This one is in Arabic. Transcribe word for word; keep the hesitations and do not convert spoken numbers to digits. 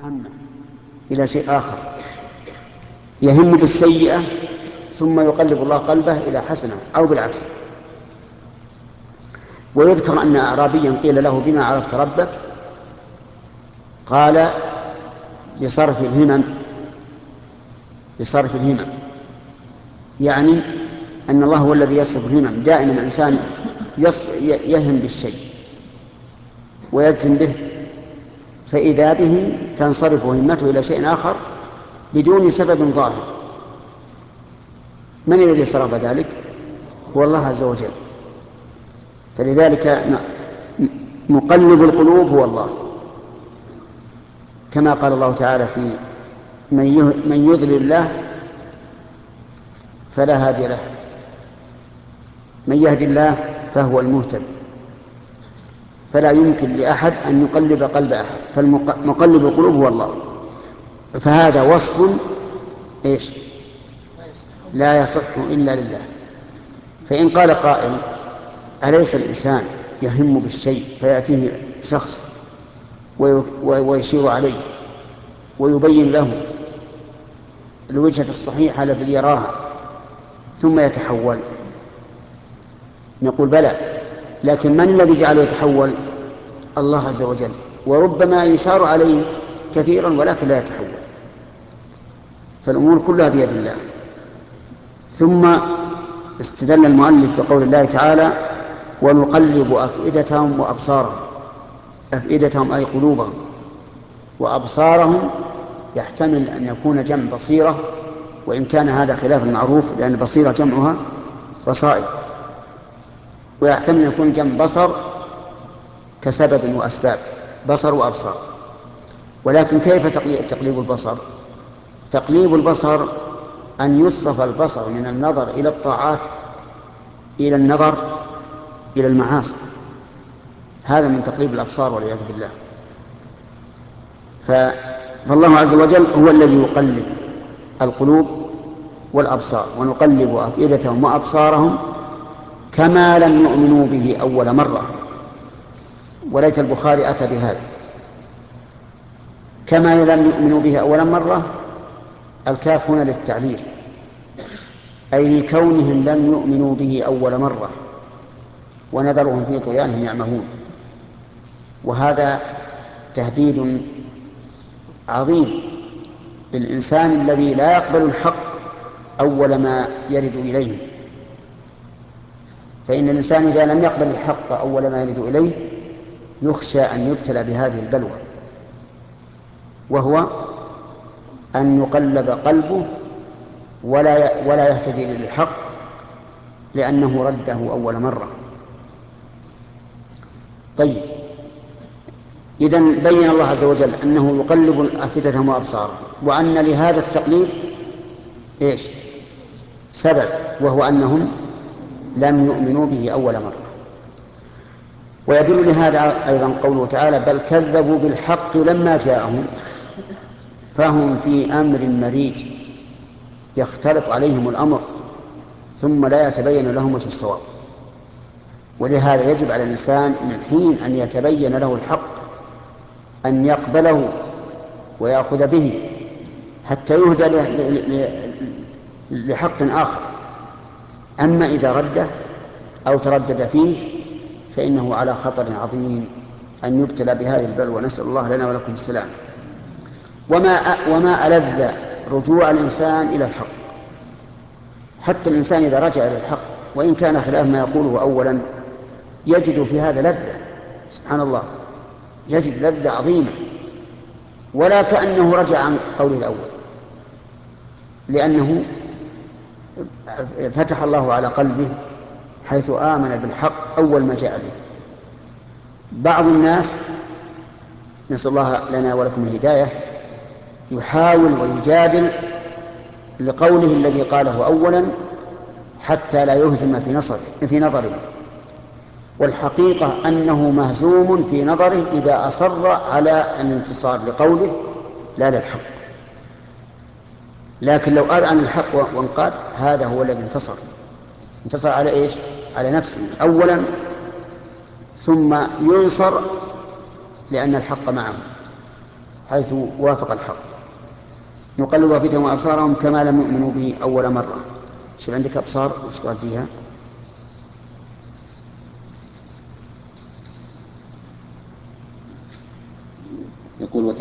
همه إلى شيء آخر، يهم بالسيئة ثم يقلب الله قلبه إلى حسنة أو بالعكس. ويذكر أن أعرابيا قيل له بما عرفت ربك؟ قال لصرف الهمم، لصرف الهمم، يعني أن الله هو الذي يصرف الهمم. دائما الإنسان يهم بالشيء ويجزم به، فإذا به تنصرف همته إلى شيء آخر بدون سبب ظاهر. من الذي صرف ذلك؟ هو الله عز وجل. فلذلك مقلب القلوب هو الله، كما قال الله تعالى في من يضلل الله فلا هادي له، من يهدي الله فهو المهتد، فلا يمكن لأحد أن يقلب قلب أحد، فمقلب القلوب هو الله. فهذا وصف إيش؟ لا يصح إلا لله. فإن قال قائل أليس الإنسان يهم بالشيء فيأتيه شخص ويشير عليه ويبين له الوجهة الصحيحة التي يراها ثم يتحول؟ نقول بلى، لكن من الذي جعله يتحول؟ الله عز وجل، وربما يشار عليه كثيرا ولكن لا يتحول. فالأمور كلها بيد الله. ثم استدل المؤلف بقول الله تعالى ونقلب أفئدتهم وأبصارهم. أفئدتهم أي قلوبهم، وأبصارهم يحتمل أن يكون جمع بصيرة، وإن كان هذا خلاف المعروف لأن بصيرة جمعها بصائر، ويحتمل أن يكون جمع بصر كسبب وأسباب، بصر وأبصار. ولكن كيف تقليب البصر؟ تقليب البصر أن يصرف البصر من النظر إلى الطاعات إلى النظر إلى المعاصي، هذا من تقليب الأبصار والعياذ بالله. فالله عز وجل هو الذي يقلب القلوب والأبصار. ونقلب أفئدتهم وأبصارهم كما لم يؤمنوا به أول مرة. وليت البخاري أتى بهذا، كما لم يؤمنوا به أول مرة. الكاف هنا للتعليل، أي لكونهم لم يؤمنوا به أول مرة ونذرهم في طغيانهم يعمهون. وهذا تهديد عظيم للإنسان الذي لا يقبل الحق أول ما يرد إليه. فإن الإنسان إذا لم يقبل الحق أول ما يرد إليه يخشى أن يبتلى بهذه البلوى، وهو أن يقلب قلبه ولا ولا يهتدي للحق لأنه رده أول مرة. طيب، إذن بين الله عز وجل أنه يقلب أفئدتهم وأبصارهم، وأن لهذا التقليب إيش؟ سبب، وهو أنهم لم يؤمنوا به أول مرة. ويدل لهذا أيضا قوله تعالى بل كذبوا بالحق لما جاءهم فهم في أمر مريج يختلط عليهم الأمر ثم لا يتبين لهم وجه الصواب. ولهذا يجب على الإنسان من حين أن يتبين له الحق أن يقبله ويأخذ به حتى يهدى لحق آخر. أما إذا رده أو تردد فيه فإنه على خطر عظيم أن يبتلى بهذه البلوى، نسأل الله لنا ولكم السلام. وما وما ألذ رجوع الإنسان إلى الحق. حتى الإنسان إذا رجع إلى الحق وإن كان خلاف ما يقوله أولا يجد في هذا لذة، سبحان الله، يجد لذة عظيمة ولا كأنه رجع عن قوله الأول، لأنه فتح الله على قلبه حيث آمن بالحق أول ما جاء به. بعض الناس، نسأل الله لنا ولكم الهداية، يحاول ويجادل لقوله الذي قاله أولا حتى لا يهزم في نصره في نظره، والحقيقة أنه مهزوم في نظره إذا أصر على الانتصار لقوله لا للحق. لكن لو آذى عن الحق وانقاد هذا هو الذي انتصر. انتصر على إيش؟ على نفسه أولا، ثم ينصر لأن الحق معه. حيث وافق الحق. نقلب أفئدتهم وأبصارهم كما لم يؤمنوا به أول مرة. ايش عندك أبصار وش قال فيها؟ يقول